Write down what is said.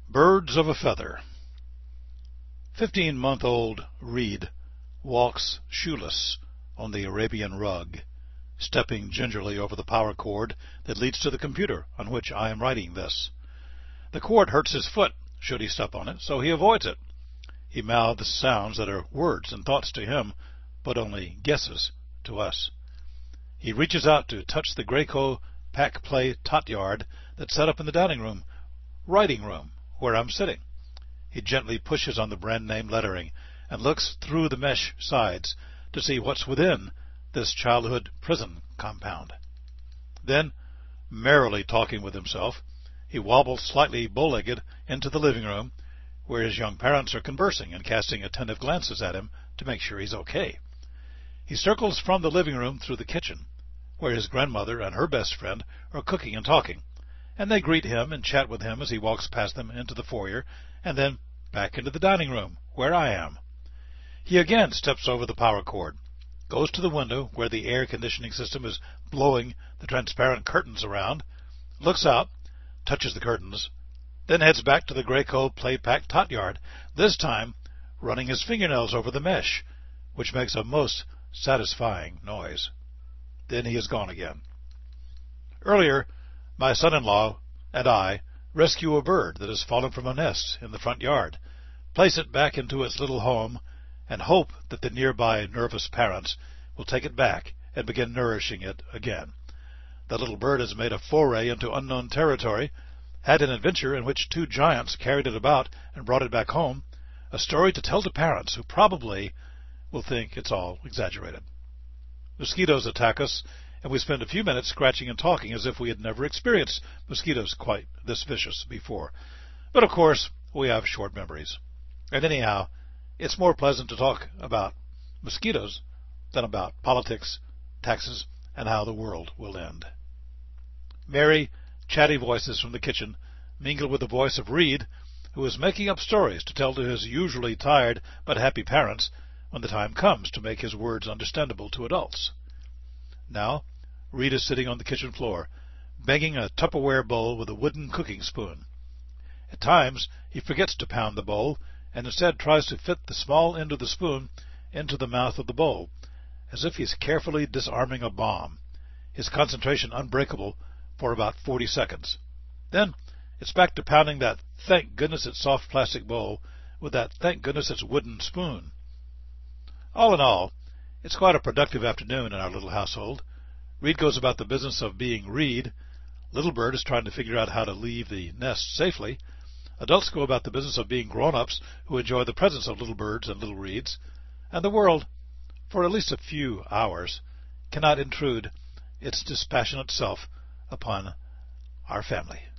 Birds of a Feather. 15-month-old Reed walks shoeless on the Arabian rug, stepping gingerly over the power cord that leads to the computer on which I am writing this. The cord hurts his foot should he step on it, so he avoids it. He mouths sounds that are words and thoughts to him, but only guesses to us. He reaches out to touch the Graco pack play tot yard that's set up in the dining room, writing room, where I'm sitting. He gently pushes on the brand name lettering and looks through the mesh sides to see what's within this childhood prison compound. Then, merrily talking with himself, he wobbles slightly bow-legged into the living room, where his young parents are conversing and casting attentive glances at him to make sure he's okay. He circles from the living room through the kitchen, where his grandmother and her best friend are cooking and talking, and they greet him and chat with him as he walks past them into the foyer, and then back into the dining room, where I am. He again steps over the power cord, goes to the window where the air conditioning system is blowing the transparent curtains around, looks out, touches the curtains, then heads back to the Graco play pack tot yard, this time running his fingernails over the mesh, which makes a most satisfying noise. Then he is gone again. Earlier, my son-in-law and I rescue a bird that has fallen from a nest in the front yard, place it back into its little home, and hope that the nearby nervous parents will take it back and begin nourishing it again. The little bird has made a foray into unknown territory, had an adventure in which two giants carried it about and brought it back home, a story to tell to parents who probably will think it's all exaggerated. Mosquitoes attack us, and we spend a few minutes scratching and talking as if we had never experienced mosquitoes quite this vicious before. But of course, we have short memories. And anyhow, it's more pleasant to talk about mosquitoes than about politics, taxes, and how the world will end. Merry, chatty voices from the kitchen mingle with the voice of Reed, who is making up stories to tell to his usually tired but happy parents when the time comes to make his words understandable to adults. Now, Reed is sitting on the kitchen floor, banging a Tupperware bowl with a wooden cooking spoon. At times, he forgets to pound the bowl, and instead tries to fit the small end of the spoon into the mouth of the bowl, as if he's carefully disarming a bomb, his concentration unbreakable for about 40 seconds. Then, it's back to pounding that thank goodness it's soft plastic bowl with that thank goodness it's wooden spoon. All in all, it's quite a productive afternoon in our little household. Reed goes about the business of being Reed. Little Bird is trying to figure out how to leave the nest safely. Adults go about the business of being grown-ups who enjoy the presence of little birds and little Reeds. And the world, for at least a few hours, cannot intrude its dispassionate self upon our family.